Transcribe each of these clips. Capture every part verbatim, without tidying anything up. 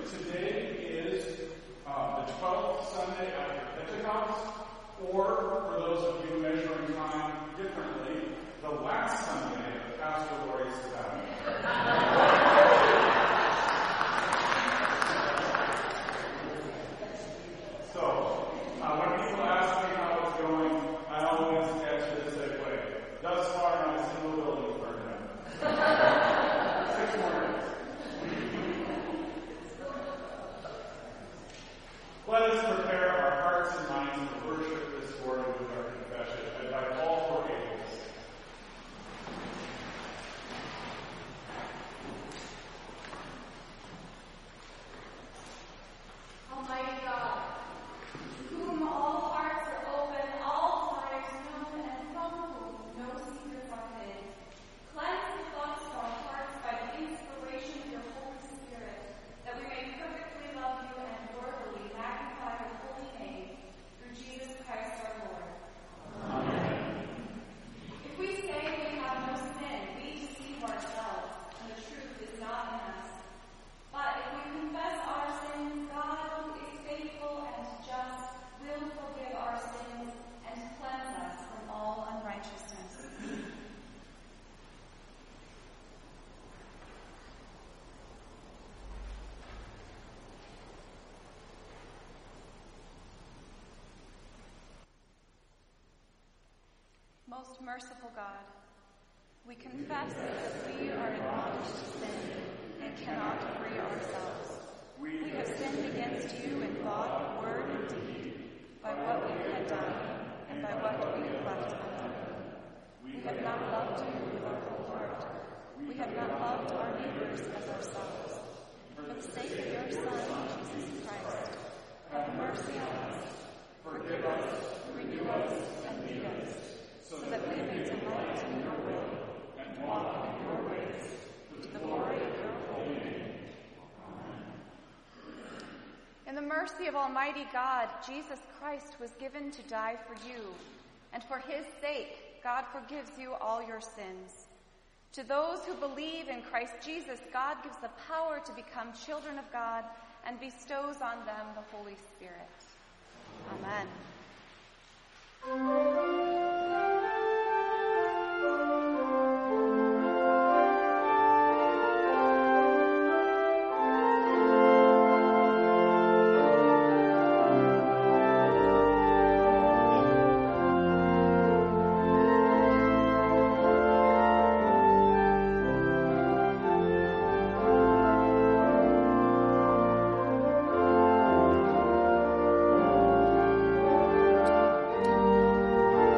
today is uh, the twelfth Sunday after Pentecost, or for those of you measuring time differently, the last Sunday of Pastor Lori's sabbatical. So, uh, when people ask me how it's going, I always answer the same way. Thus far, not a single building burned down. Six more days. Let us prepare our hearts and minds for worship this morning with our confession. I invite all four angels. Almighty God, to whom all hearts are open, all desires known, and from whom no secrets are hid, cleanse the thoughts of our hearts by the inspiration of your Holy Spirit, that we may perfectly love you and worthily magnify your holy name, through Jesus Christ our Lord. Amen. If we say we have no sin, we deceive ourselves, and the truth is not in us. But if we confess our sins, God, who is faithful and just, will forgive our sins and cleanse us from all unrighteousness. Most merciful God, we confess that we are admonished to sin and cannot free ourselves. We have sinned against you in thought, word, and deed, by what we had done and by what we have left undone. We have not loved you with our whole heart. We have not loved our neighbors as ourselves. For the sake of your Son, Jesus Christ, have mercy on us. Forgive us, renew us, and lead us, so that we may delight in your will and walk in your ways, to the glory of your holy name. In the mercy of Almighty God, Jesus Christ was given to die for you, and for his sake, God forgives you all your sins. To those who believe in Christ Jesus, God gives the power to become children of God and bestows on them the Holy Spirit. Amen. Amen.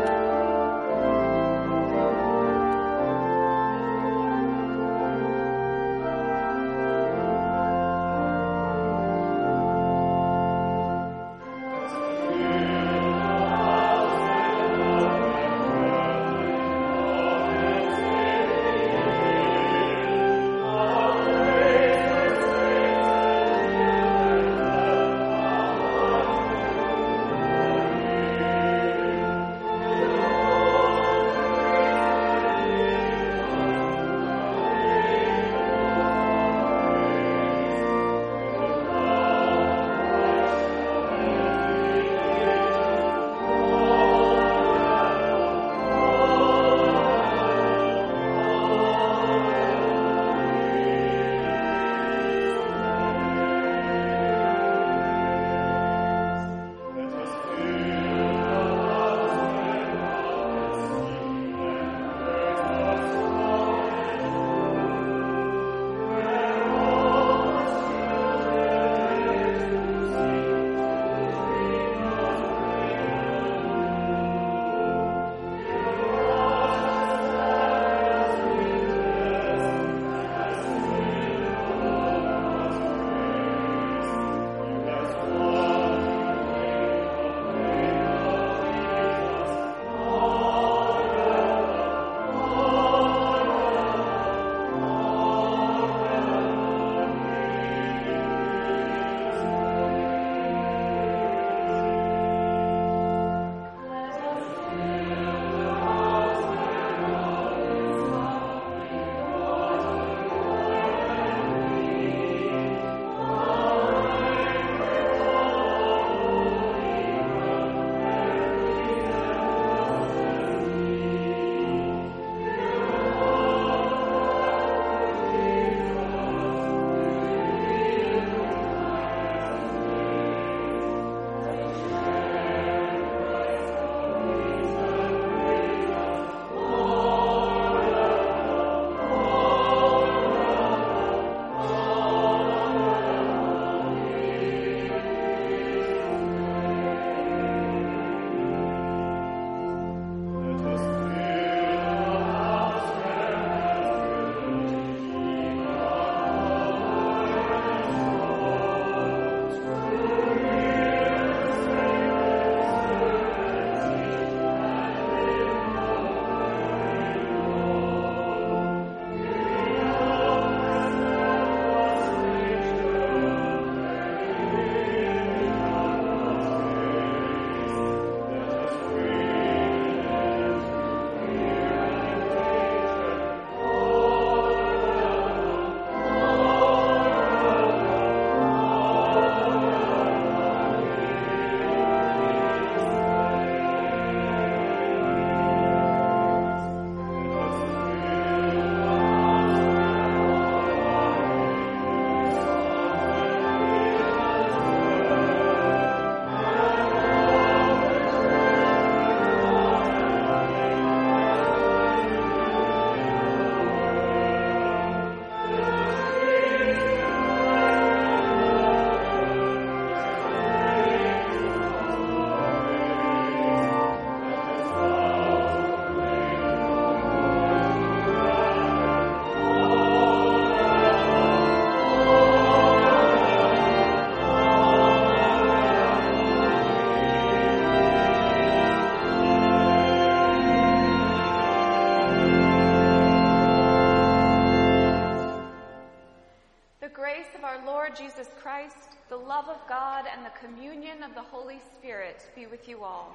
Christ, the love of God, and the communion of the Holy Spirit be with you all.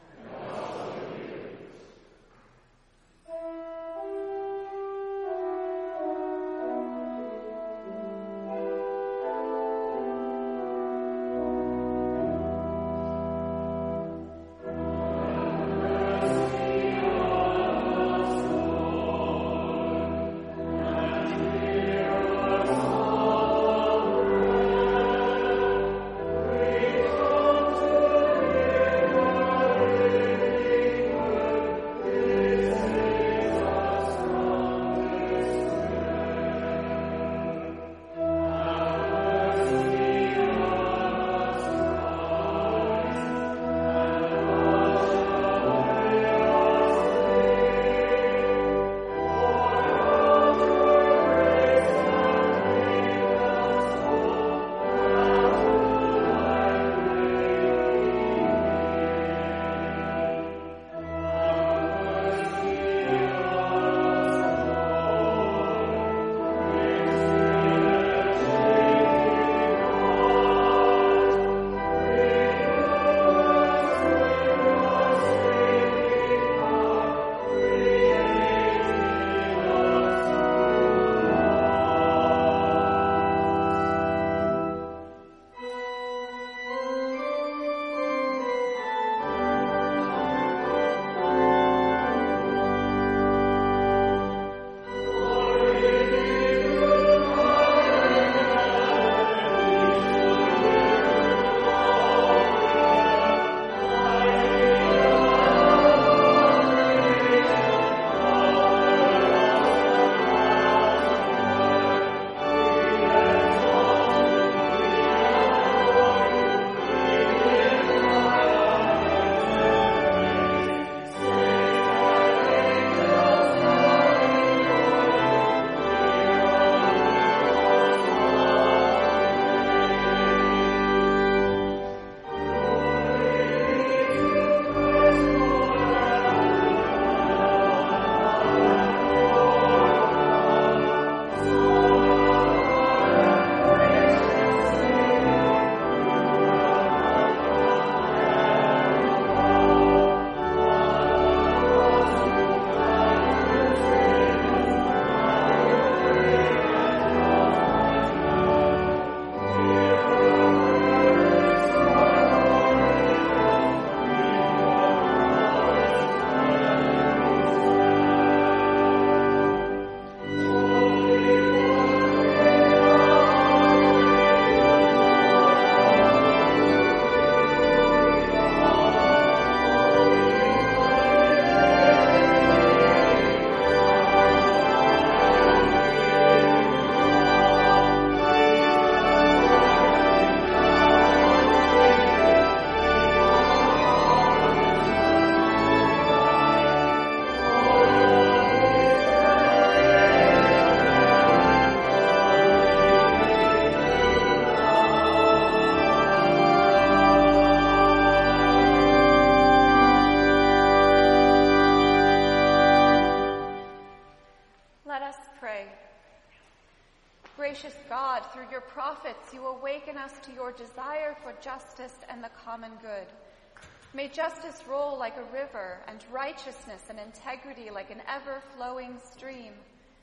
Gracious God, through your prophets, you awaken us to your desire for justice and the common good. May justice roll like a river, and righteousness and integrity like an ever-flowing stream.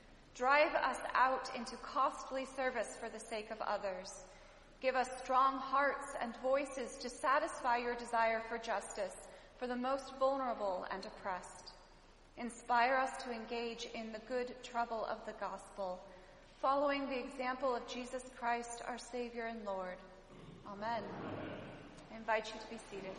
Drive us out into costly service for the sake of others. Give us strong hearts and voices to satisfy your desire for justice for the most vulnerable and oppressed. Inspire us to engage in the good trouble of the gospel, following the example of Jesus Christ, our Savior and Lord. Amen. I invite you to be seated.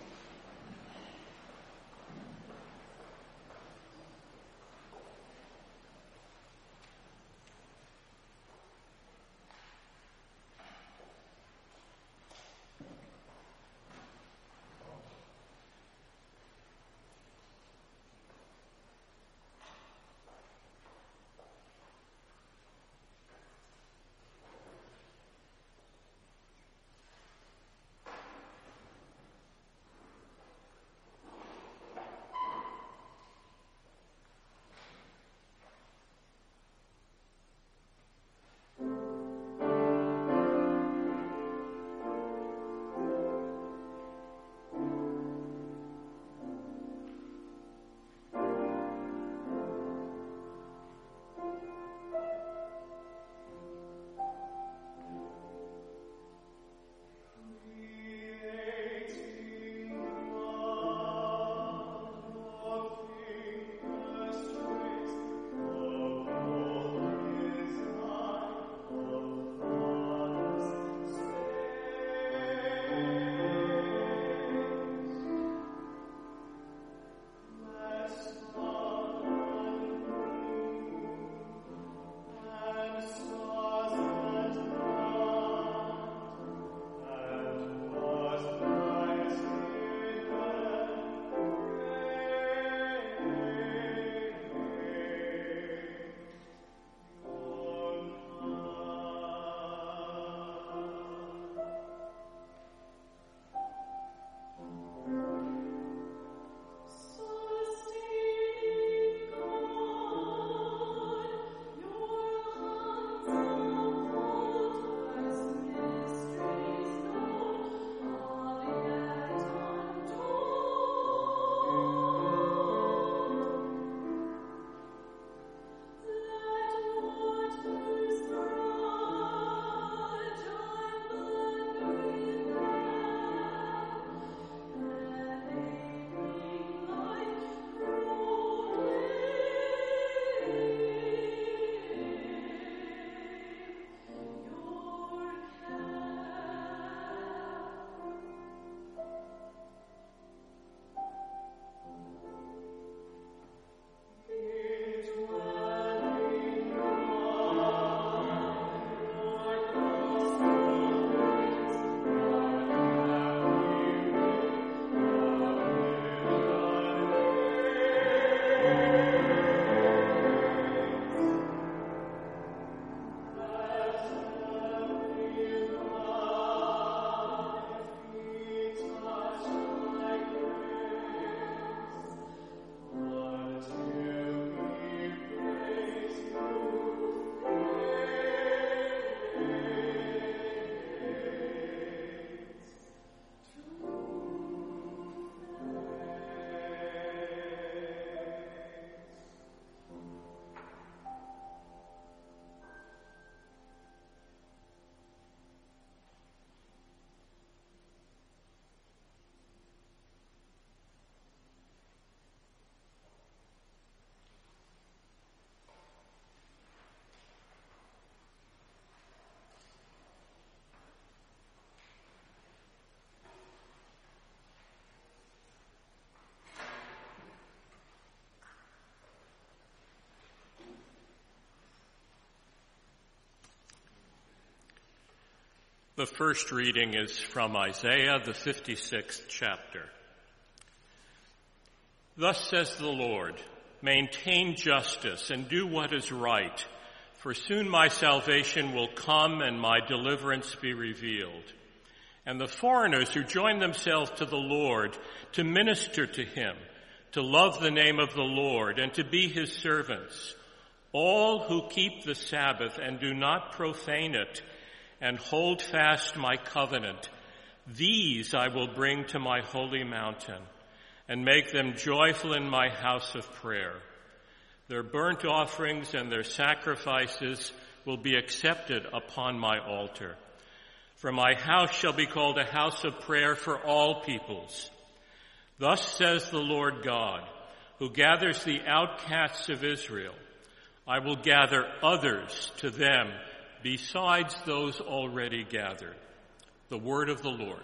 The first reading is from Isaiah, the fifty-sixth chapter. Thus says the Lord, maintain justice and do what is right, for soon my salvation will come and my deliverance be revealed. And the foreigners who join themselves to the Lord to minister to him, to love the name of the Lord and to be his servants, all who keep the Sabbath and do not profane it, and hold fast my covenant, these I will bring to my holy mountain, and make them joyful in my house of prayer. Their burnt offerings and their sacrifices will be accepted upon my altar. For my house shall be called a house of prayer for all peoples. Thus says the Lord God, who gathers the outcasts of Israel. I will gather others to them besides those already gathered. The word of the Lord.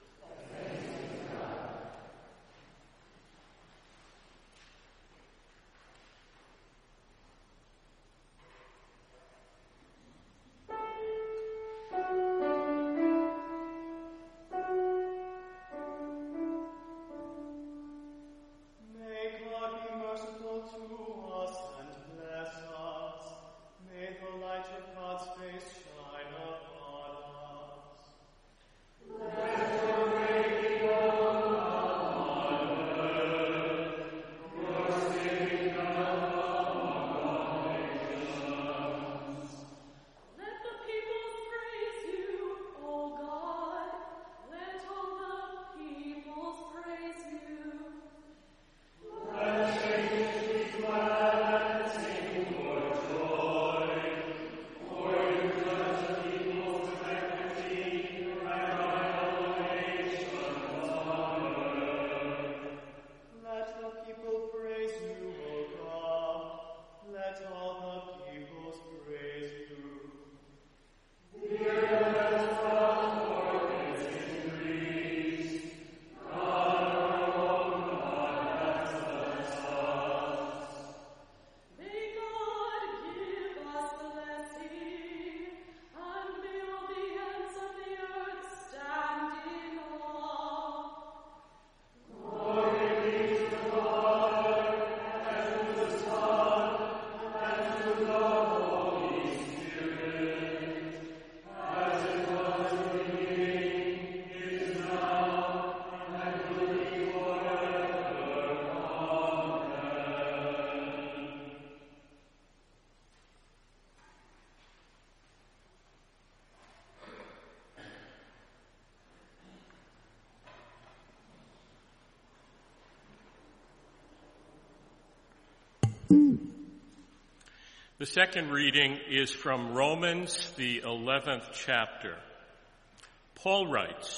The second reading is from Romans, the eleventh chapter. Paul writes,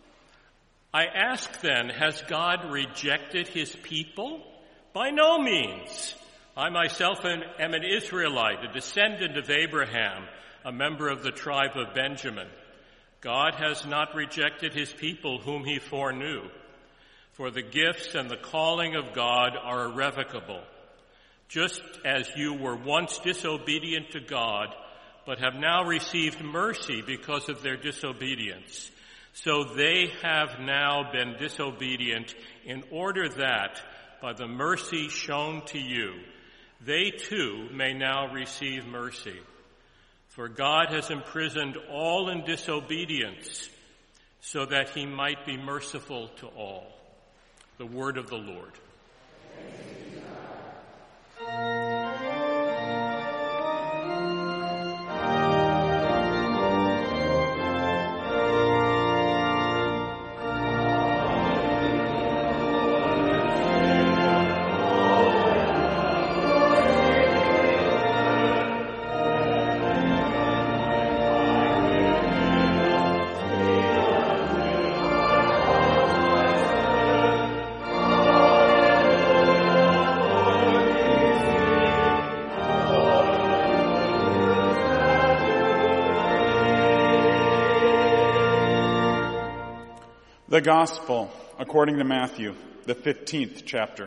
I ask then, has God rejected his people? By no means. I myself am an Israelite, a descendant of Abraham, a member of the tribe of Benjamin. God has not rejected his people whom he foreknew. For the gifts and the calling of God are irrevocable. Just as you were once disobedient to God, but have now received mercy because of their disobedience, so they have now been disobedient in order that, by the mercy shown to you, they too may now receive mercy. For God has imprisoned all in disobedience, so that he might be merciful to all. The word of the Lord. The Gospel according to Matthew, the fifteenth chapter.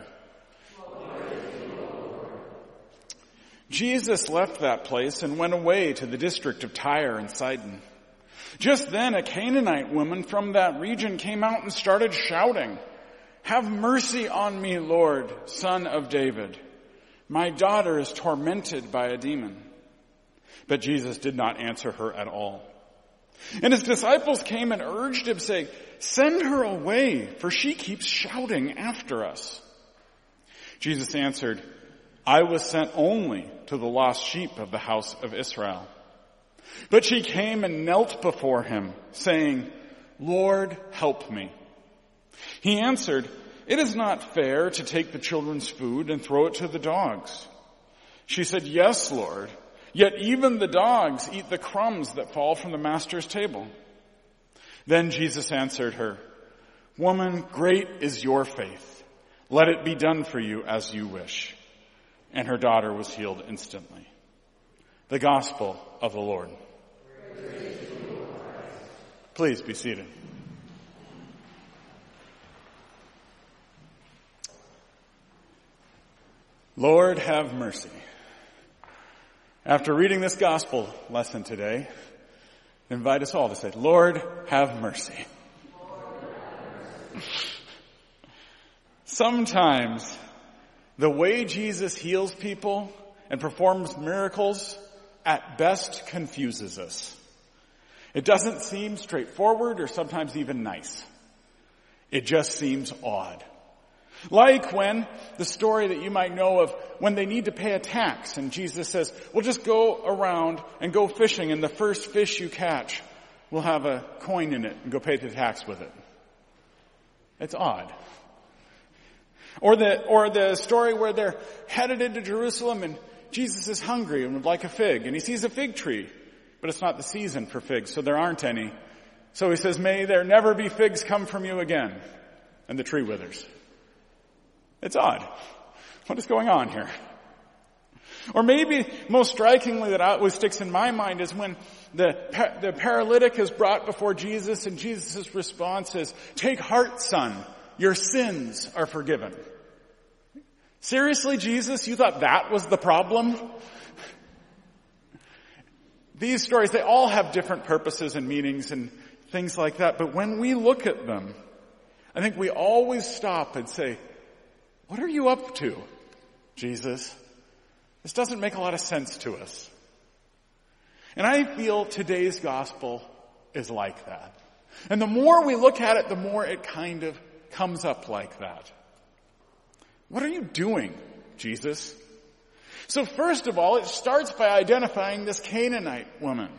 Jesus left that place and went away to the district of Tyre and Sidon. Just then a Canaanite woman from that region came out and started shouting, "Have mercy on me, Lord, Son of David. My daughter is tormented by a demon." But Jesus did not answer her at all. And his disciples came and urged him, saying, "Send her away, for she keeps shouting after us." Jesus answered, "I was sent only to the lost sheep of the house of Israel." But she came and knelt before him, saying, "Lord, help me." He answered, "It is not fair to take the children's food and throw it to the dogs." She said, "Yes, Lord, yet even the dogs eat the crumbs that fall from the master's table." Then Jesus answered her, "Woman, great is your faith. Let it be done for you as you wish." And her daughter was healed instantly. The Gospel of the Lord. Please be seated. Lord, have mercy. After reading this gospel lesson today, I invite us all to say, Lord, have mercy. Lord, have mercy. Sometimes the way Jesus heals people and performs miracles at best confuses us. It doesn't seem straightforward or sometimes even nice. It just seems odd. Like when the story that you might know of when they need to pay a tax and Jesus says, "Well, just go around and go fishing and the first fish you catch will have a coin in it and go pay the tax with it." It's odd. Or the, or the story where they're headed into Jerusalem and Jesus is hungry and would like a fig and he sees a fig tree, but it's not the season for figs, so there aren't any. So he says, "May there never be figs come from you again." And the tree withers. It's odd. What is going on here? Or maybe most strikingly that always sticks in my mind is when the, the paralytic is brought before Jesus and Jesus' response is, "Take heart, son, your sins are forgiven." Seriously, Jesus, you thought that was the problem? These stories, they all have different purposes and meanings and things like that. But when we look at them, I think we always stop and say, what are you up to, Jesus? This doesn't make a lot of sense to us. And I feel today's gospel is like that. And the more we look at it, the more it kind of comes up like that. What are you doing, Jesus? So first of all, it starts by identifying this Canaanite woman.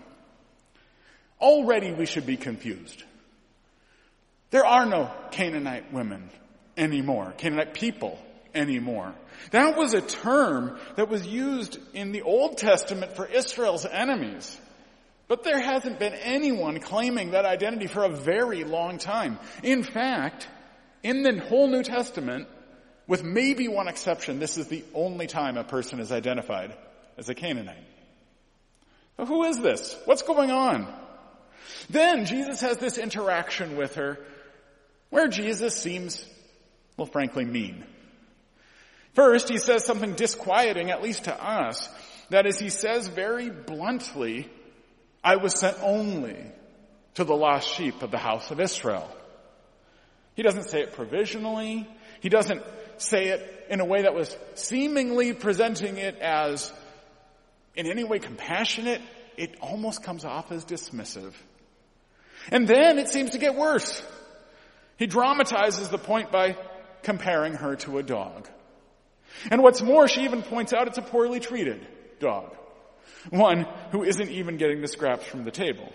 Already we should be confused. There are no Canaanite women anymore, Canaanite people anymore. That was a term that was used in the Old Testament for Israel's enemies. But there hasn't been anyone claiming that identity for a very long time. In fact, in the whole New Testament, with maybe one exception, this is the only time a person is identified as a Canaanite. But who is this? What's going on? Then Jesus has this interaction with her where Jesus seems, well, frankly, mean. First, he says something disquieting, at least to us. That is, he says very bluntly, "I was sent only to the lost sheep of the house of Israel." He doesn't say it provisionally. He doesn't say it in a way that was seemingly presenting it as in any way compassionate. It almost comes off as dismissive. And then it seems to get worse. He dramatizes the point by comparing her to a dog. And what's more, she even points out it's a poorly treated dog. One who isn't even getting the scraps from the table.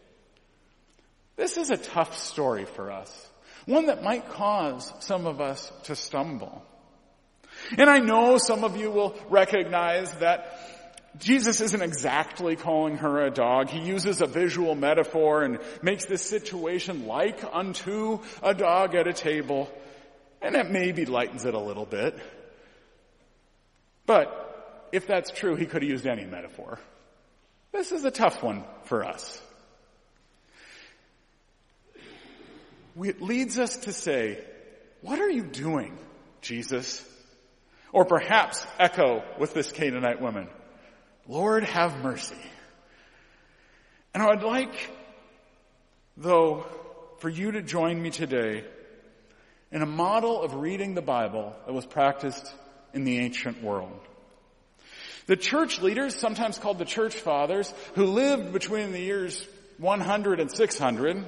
This is a tough story for us. One that might cause some of us to stumble. And I know some of you will recognize that Jesus isn't exactly calling her a dog. He uses a visual metaphor and makes this situation like unto a dog at a table. And it maybe lightens it a little bit. But if that's true, he could have used any metaphor. This is a tough one for us. It leads us to say, what are you doing, Jesus? Or perhaps echo with this Canaanite woman, Lord, have mercy. And I would like though, for you to join me today in a model of reading the Bible that was practiced in the ancient world. The church leaders, sometimes called the church fathers, who lived between the years one hundred and six hundred,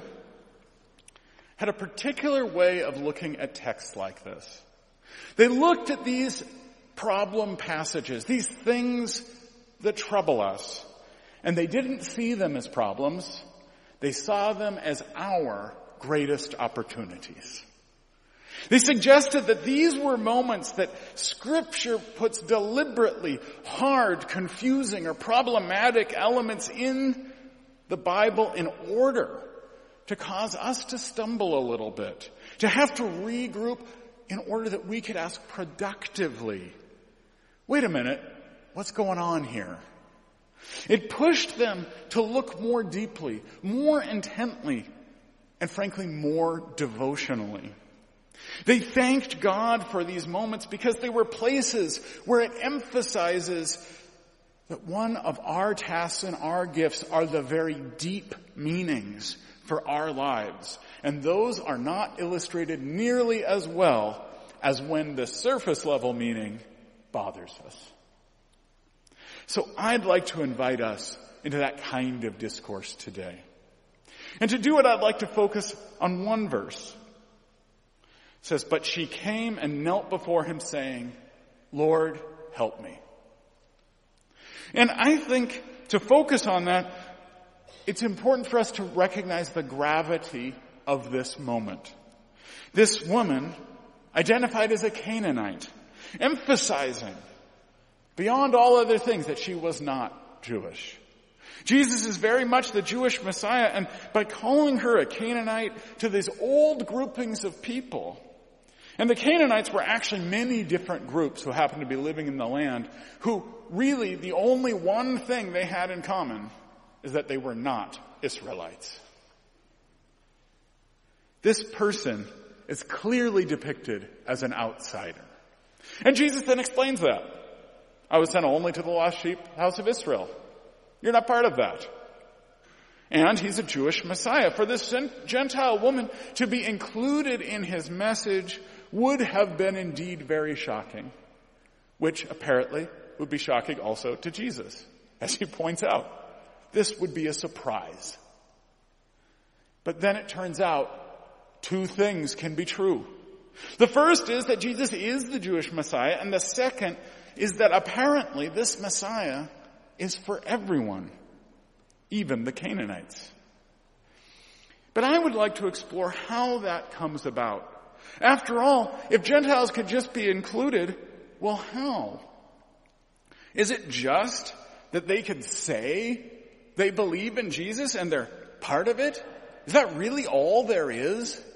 had a particular way of looking at texts like this. They looked at these problem passages, these things that trouble us, and they didn't see them as problems. They saw them as our greatest opportunities. They suggested that these were moments that Scripture puts deliberately hard, confusing, or problematic elements in the Bible in order to cause us to stumble a little bit, to have to regroup in order that we could ask productively, wait a minute, what's going on here? It pushed them to look more deeply, more intently, and frankly, more devotionally. They thanked God for these moments because they were places where it emphasizes that one of our tasks and our gifts are the very deep meanings for our lives. And those are not illustrated nearly as well as when the surface level meaning bothers us. So I'd like to invite us into that kind of discourse today. And to do it, I'd like to focus on one verse. It says, but she came and knelt before him saying, Lord, help me. And I think to focus on that, it's important for us to recognize the gravity of this moment. This woman, identified as a Canaanite, emphasizing beyond all other things that she was not Jewish. Jesus is very much the Jewish Messiah, and by calling her a Canaanite to these old groupings of people, and the Canaanites were actually many different groups who happened to be living in the land, who really the only one thing they had in common is that they were not Israelites. This person is clearly depicted as an outsider. And Jesus then explains that. I was sent only to the lost sheep house of Israel. You're not part of that. And he's a Jewish Messiah. For this Gentile woman to be included in his message would have been indeed very shocking, which apparently would be shocking also to Jesus. As he points out, this would be a surprise. But then it turns out two things can be true. The first is that Jesus is the Jewish Messiah, and the second is that apparently this Messiah is for everyone, even the Canaanites. But I would like to explore how that comes about. After all, if Gentiles could just be included, well, how? Is it just that they could say they believe in Jesus and they're part of it? Is that really all there is? It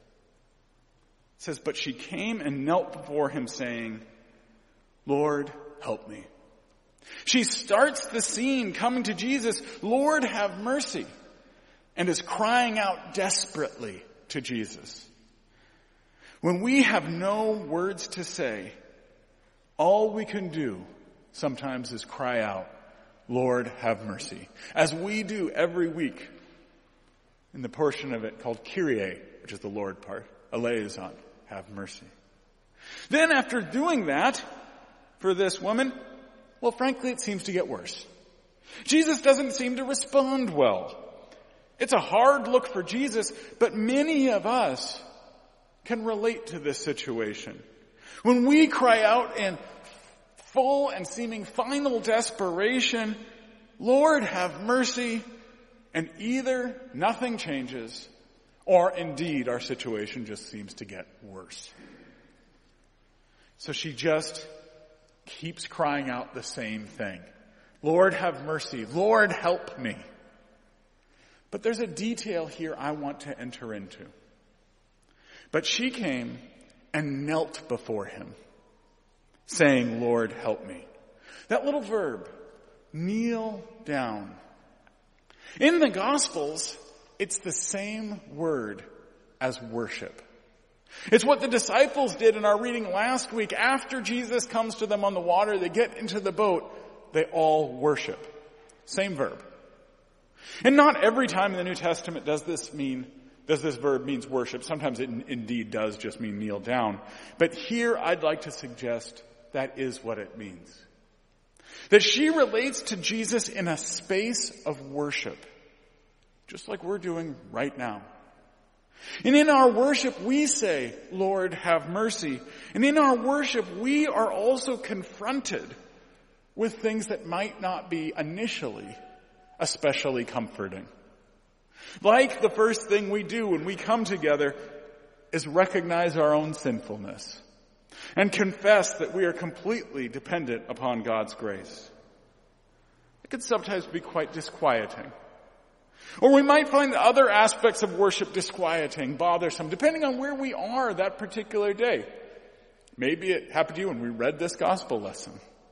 says, but she came and knelt before him saying, Lord, help me. She starts the scene coming to Jesus, Lord, have mercy, and is crying out desperately to Jesus. When we have no words to say, all we can do sometimes is cry out, Lord, have mercy. As we do every week in the portion of it called Kyrie, which is the Lord part, eleison, have mercy. Then after doing that for this woman, well, frankly, it seems to get worse. Jesus doesn't seem to respond well. It's a hard look for Jesus, but many of us can relate to this situation. When we cry out in full and seeming final desperation, Lord, have mercy, and either nothing changes, or indeed our situation just seems to get worse. So she just keeps crying out the same thing. Lord, have mercy. Lord, help me. But there's a detail here I want to enter into. But she came and knelt before him, saying, Lord, help me. That little verb, kneel down. In the Gospels, it's the same word as worship. It's what the disciples did in our reading last week. After Jesus comes to them on the water, they get into the boat, they all worship. Same verb. And not every time in the New Testament does this mean, does this verb means worship. Sometimes it indeed does just mean kneel down. But here I'd like to suggest that is what it means. That she relates to Jesus in a space of worship, just like we're doing right now. And in our worship we say, Lord, have mercy. And in our worship we are also confronted with things that might not be initially especially comforting. Like the first thing we do when we come together is recognize our own sinfulness and confess that we are completely dependent upon God's grace. It can sometimes be quite disquieting. Or we might find other aspects of worship disquieting, bothersome, depending on where we are that particular day. Maybe it happened to you when we read this gospel lesson.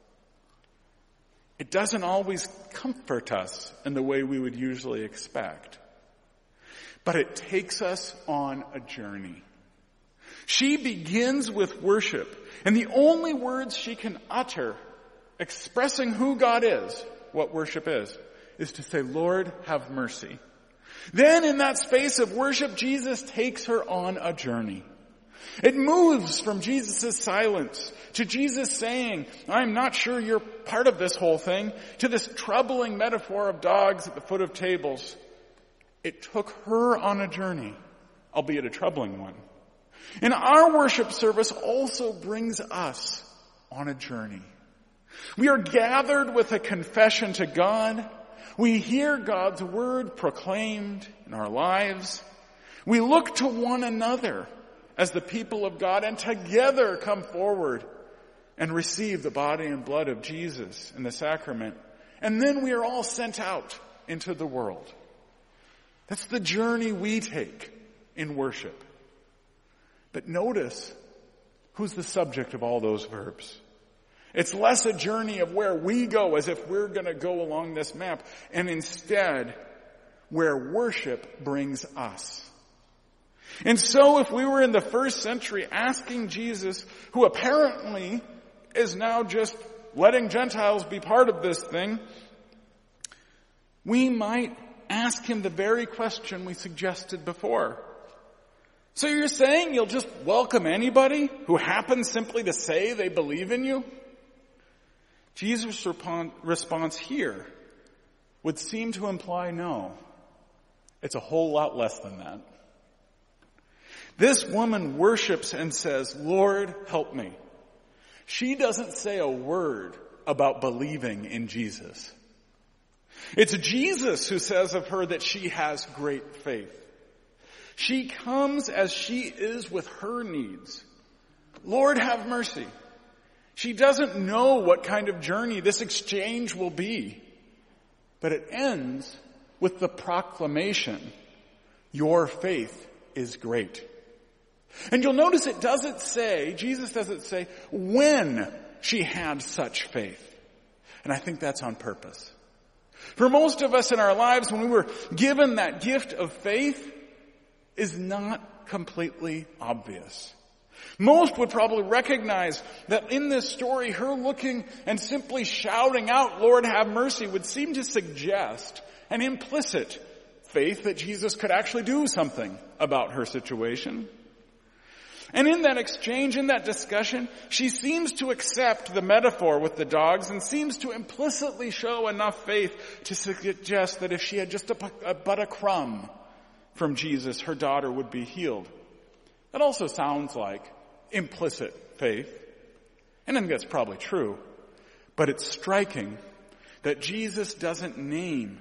It doesn't always comfort us in the way we would usually expect. But it takes us on a journey. She begins with worship, and the only words she can utter expressing who God is, what worship is, is to say, Lord, have mercy. Then in that space of worship, Jesus takes her on a journey. It moves from Jesus' silence to Jesus saying, I'm not sure you're part of this whole thing, to this troubling metaphor of dogs at the foot of tables. It took her on a journey, albeit a troubling one. And our worship service also brings us on a journey. We are gathered with a confession to God. We hear God's word proclaimed in our lives. We look to one another as the people of God and together come forward and receive the body and blood of Jesus in the sacrament. And then we are all sent out into the world. That's the journey we take in worship. But notice who's the subject of all those verbs. It's less a journey of where we go as if we're going to go along this map, and instead where worship brings us. And so if we were in the first century asking Jesus, who apparently is now just letting Gentiles be part of this thing, we might ask him the very question we suggested before. So you're saying you'll just welcome anybody who happens simply to say they believe in you? Jesus' response here would seem to imply no. It's a whole lot less than that. This woman worships and says, Lord, help me. She doesn't say a word about believing in Jesus. It's Jesus who says of her that she has great faith. She comes as she is with her needs. Lord, have mercy. She doesn't know what kind of journey this exchange will be, but it ends with the proclamation, your faith is great. And you'll notice it doesn't say, Jesus doesn't say, when she had such faith. And I think that's on purpose. For most of us in our lives, when we were given that gift of faith, is not completely obvious. Most would probably recognize that in this story, her looking and simply shouting out, Lord, have mercy, would seem to suggest an implicit faith that Jesus could actually do something about her situation. And in that exchange, in that discussion, she seems to accept the metaphor with the dogs and seems to implicitly show enough faith to suggest that if she had just a, a, but a crumb from Jesus, her daughter would be healed. That also sounds like implicit faith. And I think that's probably true. But it's striking that Jesus doesn't name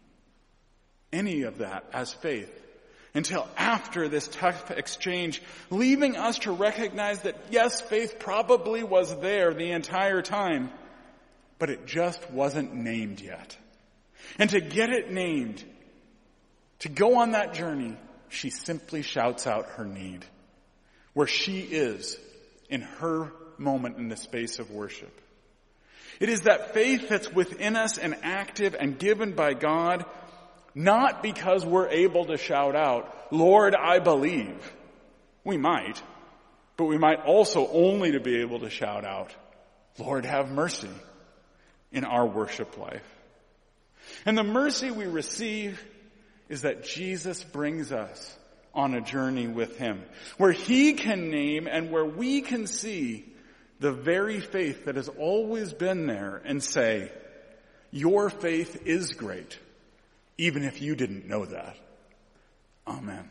any of that as faith until after this tough exchange, leaving us to recognize that yes, faith probably was there the entire time, but it just wasn't named yet. And to get it named, to go on that journey, she simply shouts out her need, where she is in her moment in the space of worship. It is that faith that's within us and active and given by God, not because we're able to shout out, Lord, I believe. We might, but we might also only to be able to shout out, Lord, have mercy in our worship life. And the mercy we receive is that Jesus brings us on a journey with him, where he can name and where we can see the very faith that has always been there and say, your faith is great, even if you didn't know that. Amen.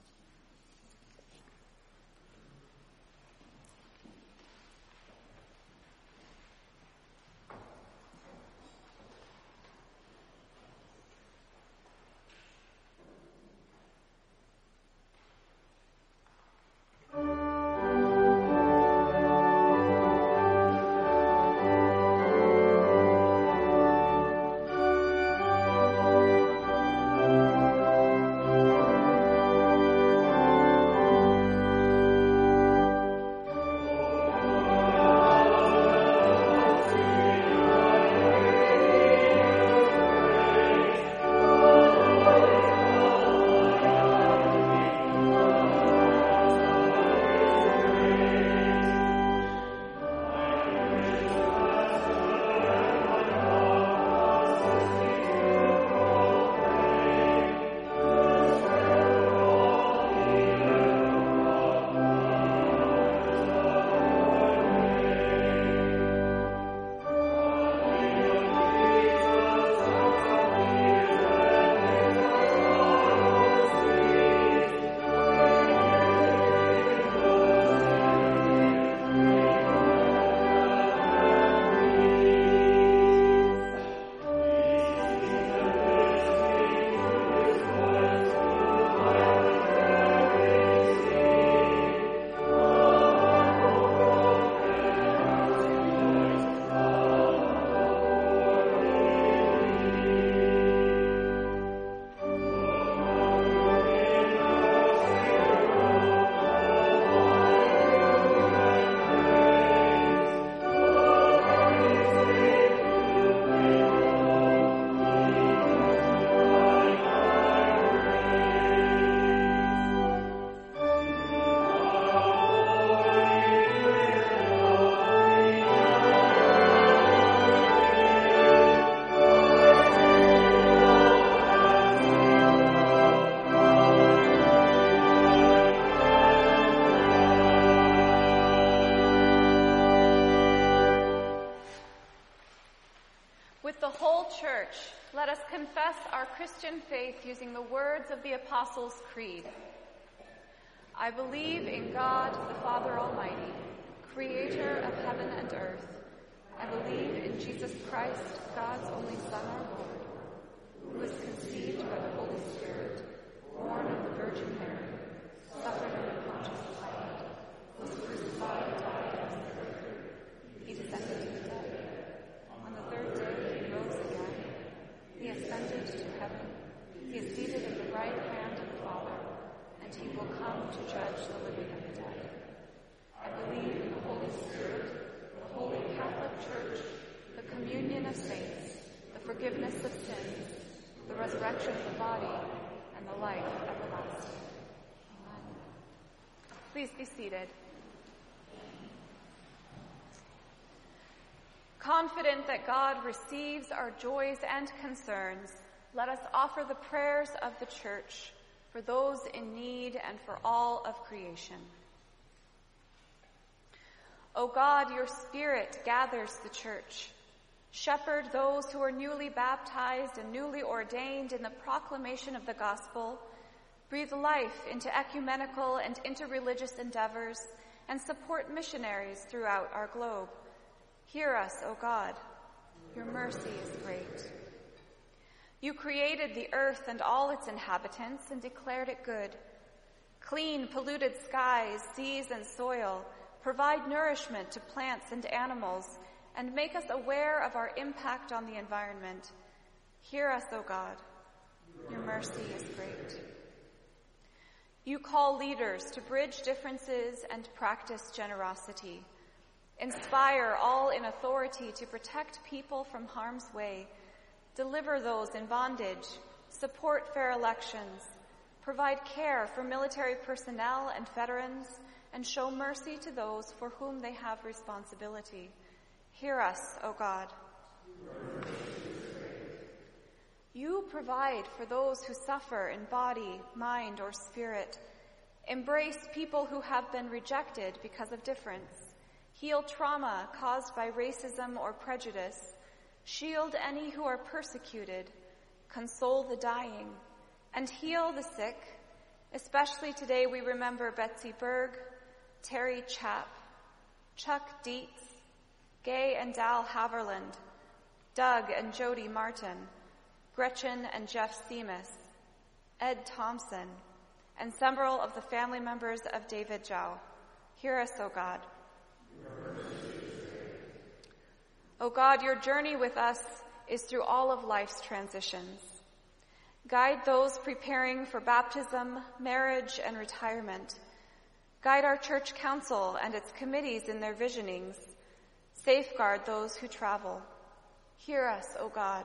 Let us confess our Christian faith using the words of the Apostles' Creed. I believe in God, the Father Almighty, creator of heaven and earth. I believe in Jesus Christ, God's only Son, our Lord, who was conceived by the Holy Spirit, born of the Virgin Mary, suffered under Pontius Pilate, was crucified and died on the third. He descended to the dead. On the third day he rose again. He ascended to heaven. He is seated at the right hand of the Father, and he will come to judge the living and the dead. I believe in the Holy Spirit, the Holy Catholic Church, the communion of saints, the forgiveness of sins, the resurrection of the body, and the life everlasting. Amen. Please be seated. Confident that God receives our joys and concerns, let us offer the prayers of the Church for those in need and for all of creation. O God, your Spirit gathers the Church. Shepherd those who are newly baptized and newly ordained in the proclamation of the gospel. Breathe life into ecumenical and interreligious endeavors and support missionaries throughout our globe. Hear us, O God. Your mercy is great. You created the earth and all its inhabitants and declared it good. Clean, polluted skies, seas, and soil provide nourishment to plants and animals and make us aware of our impact on the environment. Hear us, O God. Your mercy is great. You call leaders to bridge differences and practice generosity. Inspire all in authority to protect people from harm's way, deliver those in bondage, support fair elections, provide care for military personnel and veterans, and show mercy to those for whom they have responsibility. Hear us, O God. Your mercy is great. You call leaders to bridge differences and practice generosity. Inspire all in authority to protect people from harm's way, deliver those in bondage, support fair elections, provide care for military personnel and veterans, and show mercy to those for whom they have responsibility. Hear us, O God. You provide for those who suffer in body, mind, or spirit. Embrace people who have been rejected because of difference. Heal trauma caused by racism or prejudice. Shield any who are persecuted. Console the dying. And heal the sick. Especially today we remember Betsy Berg, Terry Chapp, Chuck Dietz, Gay and Dal Haverland, Doug and Jody Martin, Gretchen and Jeff Seamus, Ed Thompson, and several of the family members of David Zhao. Hear us, O God. O God, your journey with us is through all of life's transitions. Guide those preparing for baptism, marriage, and retirement. Guide our church council and its committees in their visionings. Safeguard those who travel. Hear us, O God.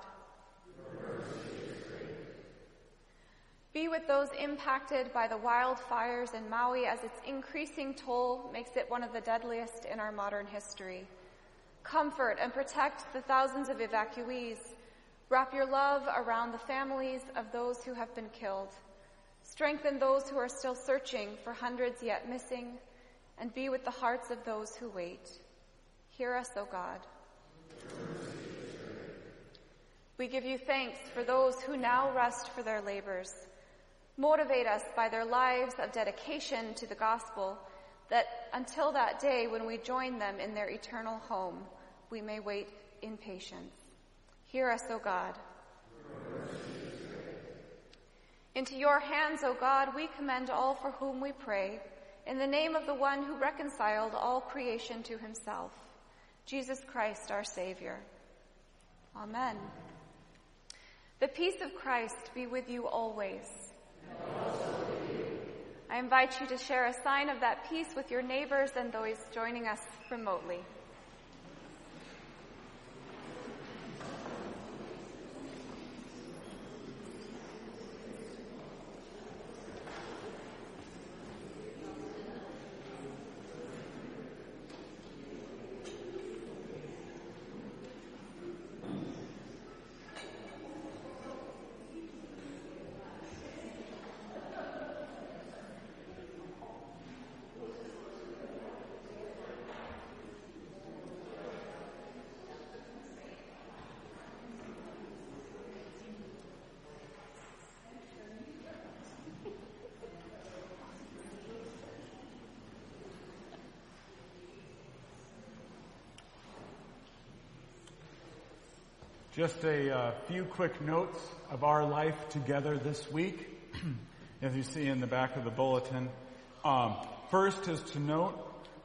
Be with those impacted by the wildfires in Maui as its increasing toll makes it one of the deadliest in our modern history. Comfort and protect the thousands of evacuees. Wrap your love around the families of those who have been killed. Strengthen those who are still searching for hundreds yet missing, and be with the hearts of those who wait. Hear us, O God. We give you thanks for those who now rest for their labors. Motivate us by their lives of dedication to the gospel, that until that day when we join them in their eternal home, we may wait in patience. Hear us, O God. Into your hands, O God, we commend all for whom we pray, in the name of the one who reconciled all creation to himself, Jesus Christ, our Savior. Amen. The peace of Christ be with you always. I invite you to share a sign of that peace with your neighbors and those joining us remotely. Just a uh, few quick notes of our life together this week, as you see in the back of the bulletin. Um, first is to note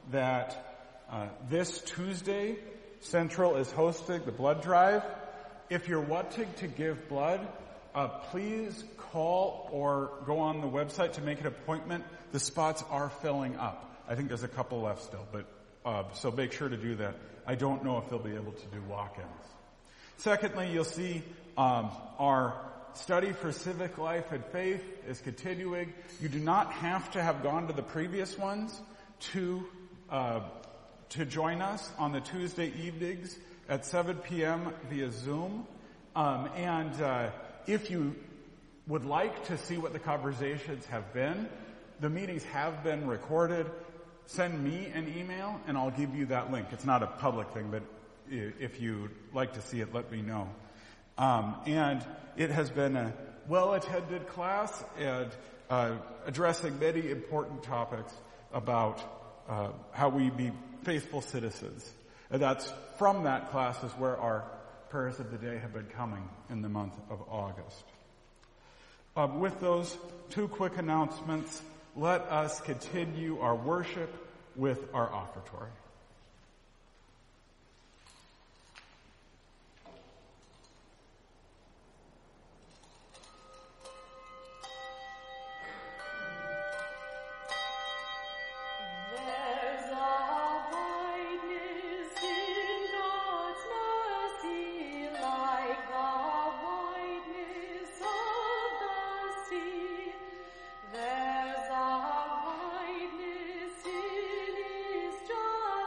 that uh, this Tuesday, Central is hosting the blood drive. If you're wanting to give blood, uh, please call or go on the website to make an appointment. The spots are filling up. I think there's a couple left still, but uh, so make sure to do that. I don't know if they'll be able to do walk-ins. Secondly, you'll see um, our study for civic life and faith is continuing. You do not have to have gone to the previous ones to uh, to join us on the Tuesday evenings at seven p.m. via Zoom. Um, and uh, if you would like to see what the conversations have been, the meetings have been recorded. Send me an email, and I'll give you that link. It's not a public thing, but if you'd like to see it, let me know. Um, and it has been a well-attended class and uh, addressing many important topics about uh, how we be faithful citizens. And that's from that class is where our prayers of the day have been coming in the month of August. Uh, with those two quick announcements, let us continue our worship with our offertory. There's a whiteness in his justice.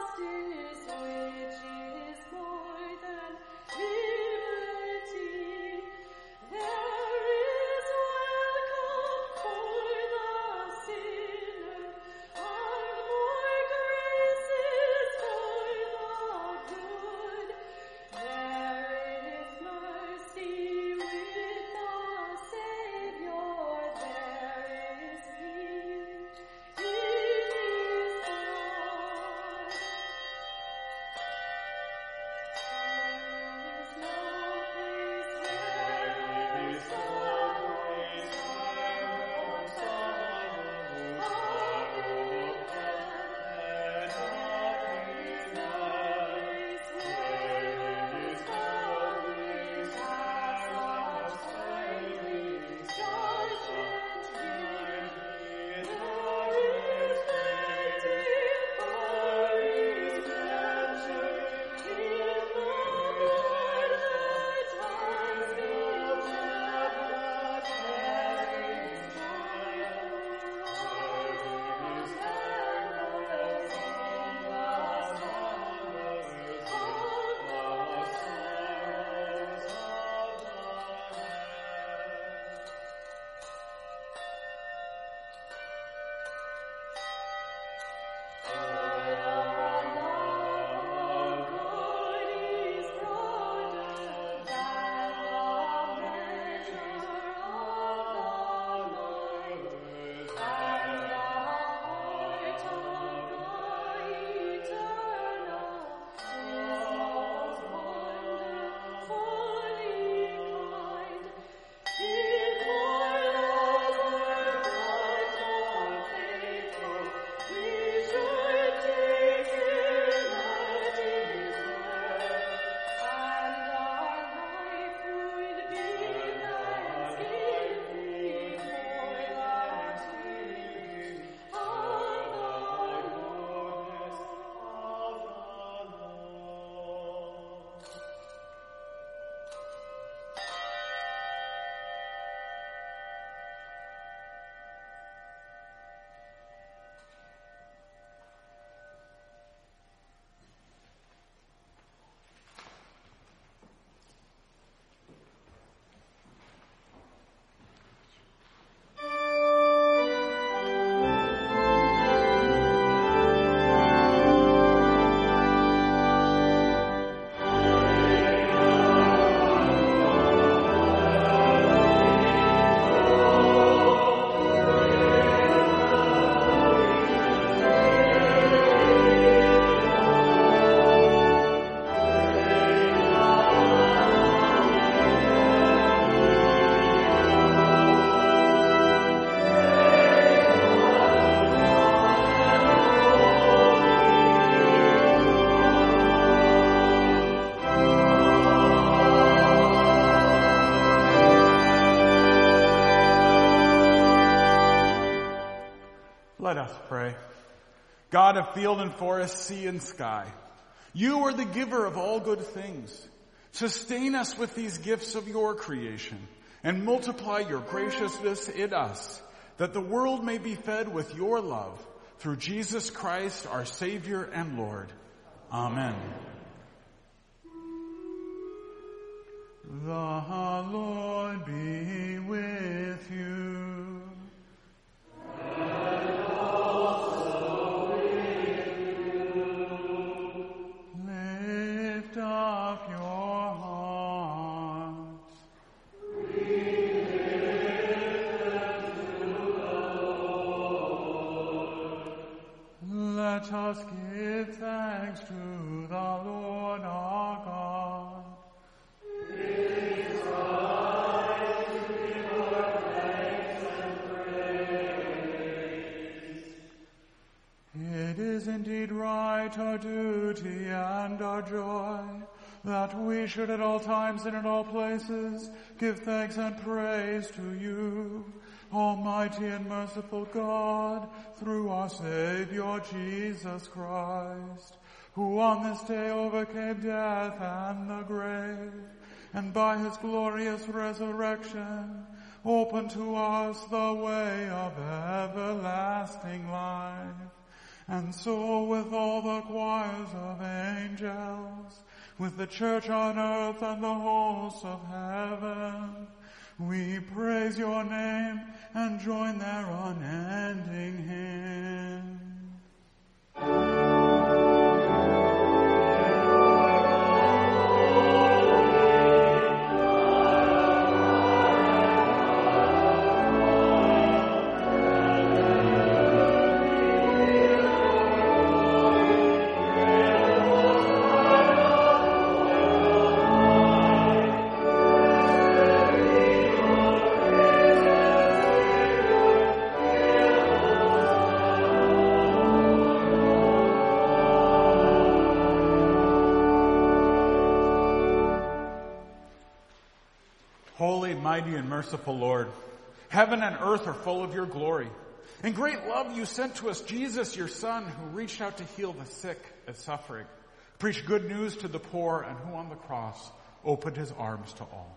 Let us pray. God of field and forest, sea and sky, you are the giver of all good things. Sustain us with these gifts of your creation and multiply your graciousness in us, that the world may be fed with your love through Jesus Christ, our Savior and Lord. Amen. The Lord be with you. And also with you. Lift up your hearts. We lift them to the Lord. Let us give thanks to the Lord our God. It is indeed right, our duty and our joy, that we should at all times and in all places give thanks and praise to you, Almighty and merciful God, through our Savior Jesus Christ, who on this day overcame death and the grave, and by his glorious resurrection opened to us the way of everlasting life. And so with all the choirs of angels, with the church on earth and the hosts of heaven, we praise your name and join their unending hymn. Holy, mighty, and merciful Lord, heaven and earth are full of your glory. In great love you sent to us Jesus, your Son, who reached out to heal the sick and suffering, preached good news to the poor, and who on the cross opened his arms to all.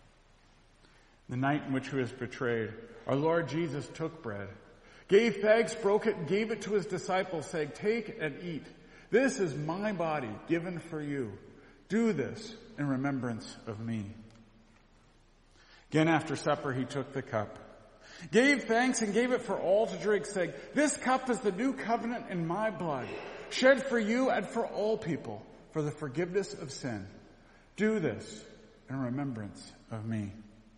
The night in which he was betrayed, our Lord Jesus took bread, gave thanks, broke it, and gave it to his disciples, saying, "Take and eat. This is my body given for you. Do this in remembrance of me." Again, after supper, he took the cup, gave thanks, and gave it for all to drink, saying, "This cup is the new covenant in my blood, shed for you and for all people for the forgiveness of sin. Do this in remembrance of me."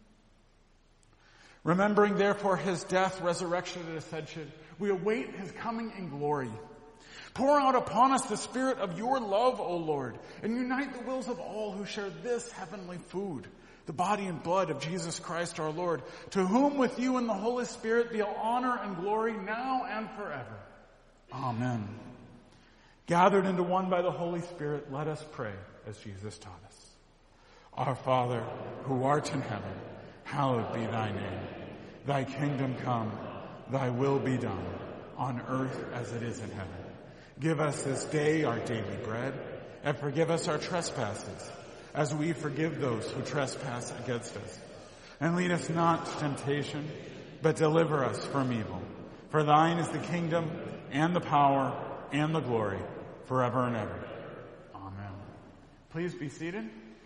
Remembering, therefore, his death, resurrection, and ascension, we await his coming in glory. Pour out upon us the spirit of your love, O Lord, and unite the wills of all who share this heavenly food, the body and blood of Jesus Christ our Lord, to whom with you and the Holy Spirit be all honor and glory now and forever. Amen. Gathered into one by the Holy Spirit, let us pray as Jesus taught us. Our Father, who art in heaven, hallowed be thy name. Thy kingdom come, thy will be done, on earth as it is in heaven. Give us this day our daily bread, and forgive us our trespasses, as we forgive those who trespass against us. And lead us not to temptation, but deliver us from evil. For thine is the kingdom, and the power, and the glory, forever and ever. Amen. Please be seated.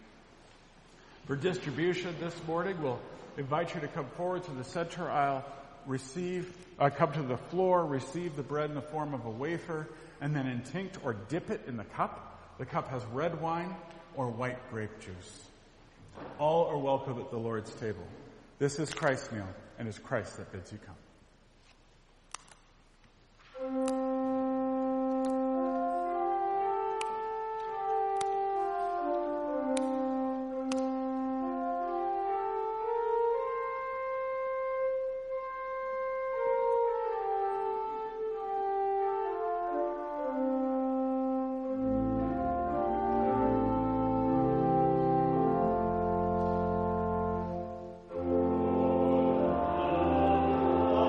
For distribution this morning, we'll invite you to come forward to the center aisle, receive, uh, come to the floor, receive the bread in the form of a wafer, and then intinct or dip it in the cup. The cup has red wine or white grape juice. All are welcome at the Lord's table. This is Christ's meal, and it's Christ that bids you come. Oh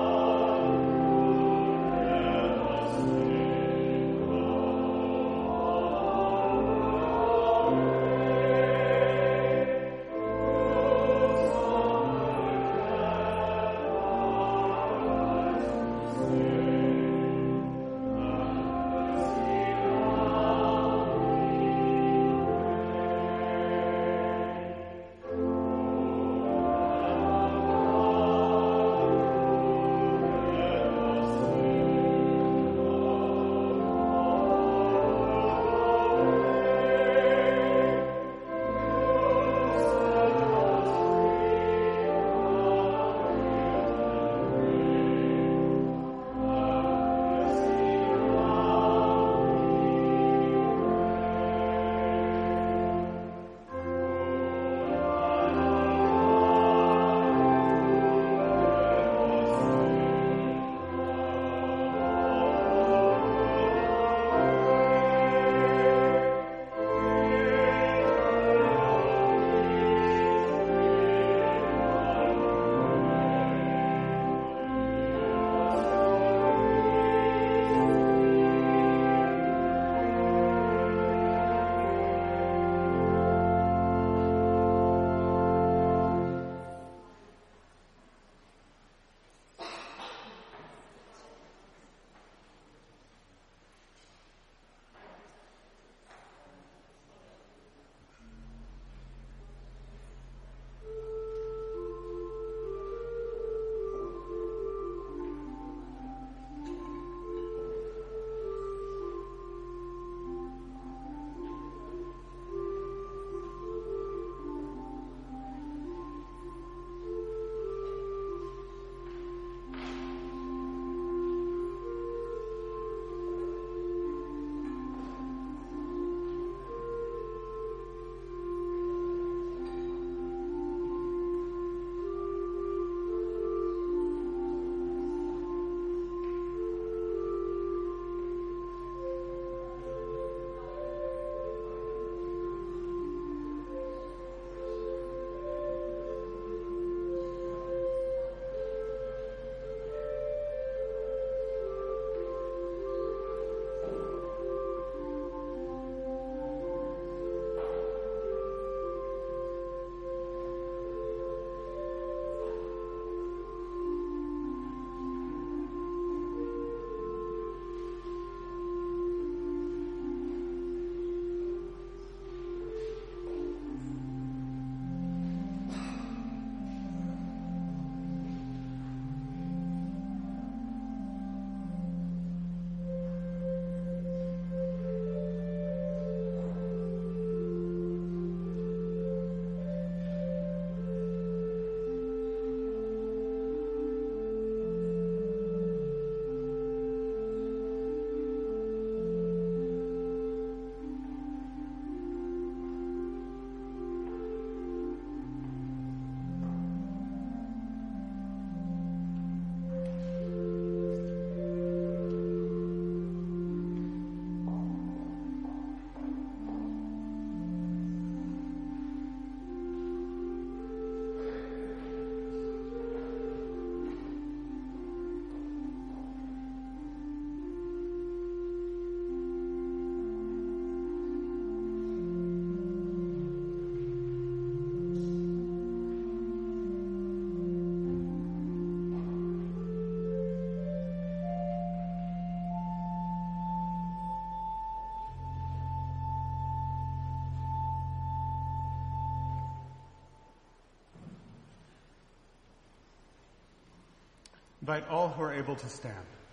invite all who are able to stand.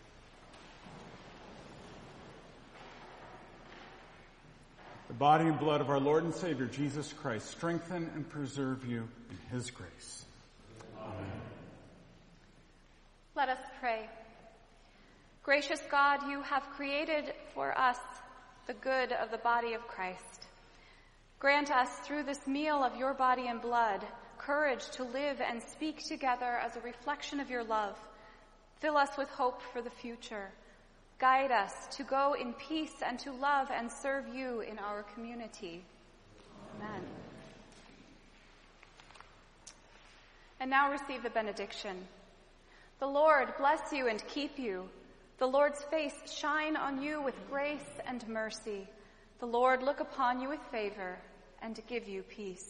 The body and blood of our Lord and Savior, Jesus Christ, strengthen and preserve you in his grace. Amen. Let us pray. Gracious God, you have created for us the good of the body of Christ. Grant us, through this meal of your body and blood, courage to live and speak together as a reflection of your love. Fill us with hope for the future. Guide us to go in peace and to love and serve you in our community. Amen. And now receive the benediction. The Lord bless you and keep you. The Lord's face shine on you with grace and mercy. The Lord look upon you with favor and give you peace.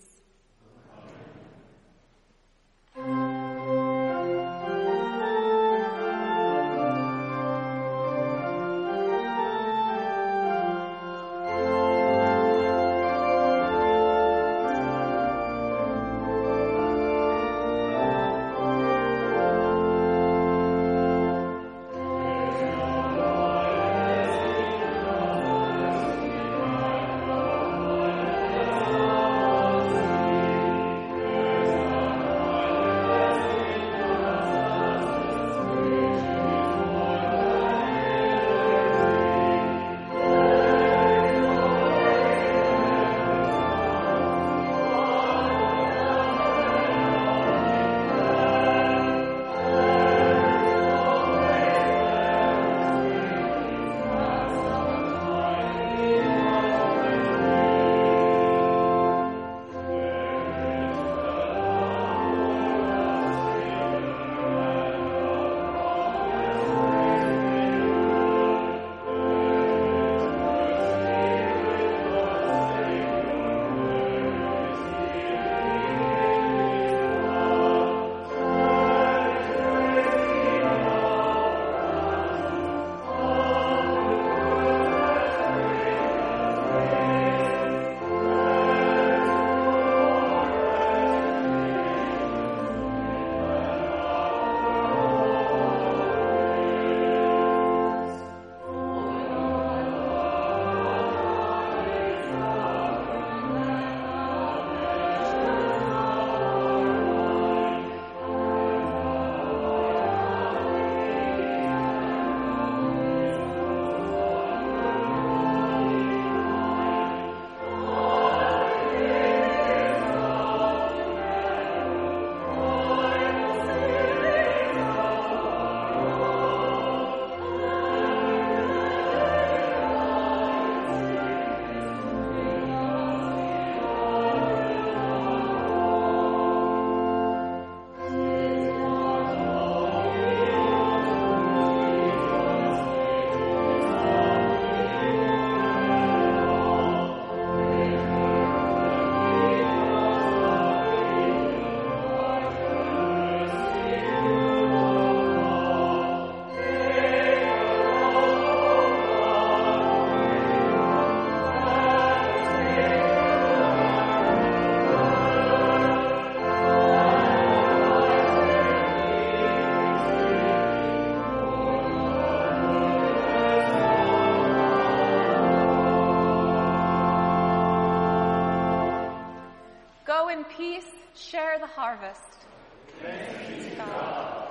Share the harvest. Thanks be to God.